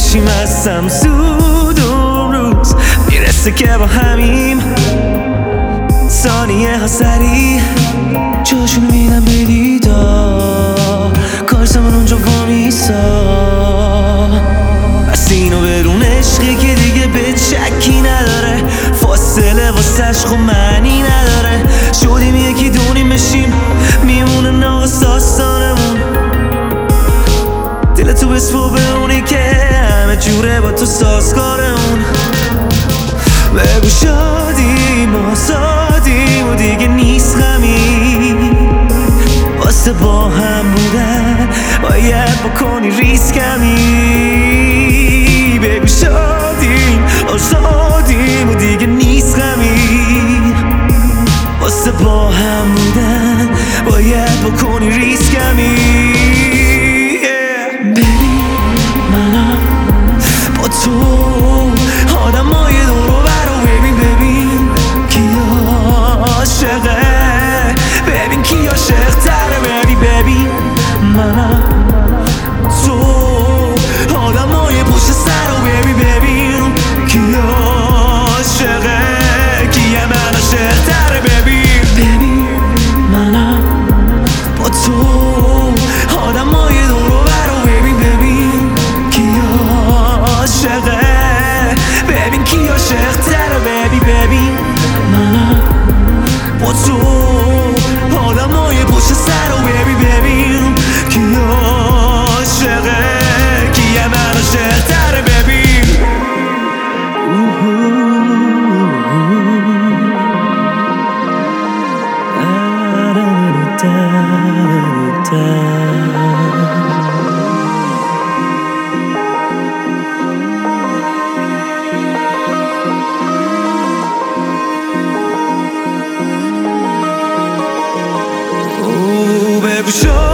میشیم هستم زود اون روز میرسه که با همیم ثانیه ها سریع جاشونو میدم به دیدار کارسمون اونجا وامیسا بس اینو برون عشقی که دیگه به چکی نداره فاصله واسش خب معنی نداره شدیم یکی دونیم بشیم میمونه ناقص داستانمون دل تو بسپو به اونی که همه جوره با تو سازگارمون بگو شادیم آزادیم و دیگه نیست غمی واسه با هم بودن باید بکنی ریسک کمی بگو شادیم آزادیم و دیگه نیست غمی واسه با هم بودن باید بکنی ریسک کمی با تو آدمای دورو برو ببین کی عاشقه ببین کی عاشق تره ببین منم تو آدمای پشت سر رو ببین کی عاشقه کیه من عاشق تره ببین منم با تو آدمای دورو برو ببین کی عاشقه ببین کی عاشق تره ببین منم با تو آدمای پشت سر رو ببین کی عاشقه کیه من عاشق تره ببین بگو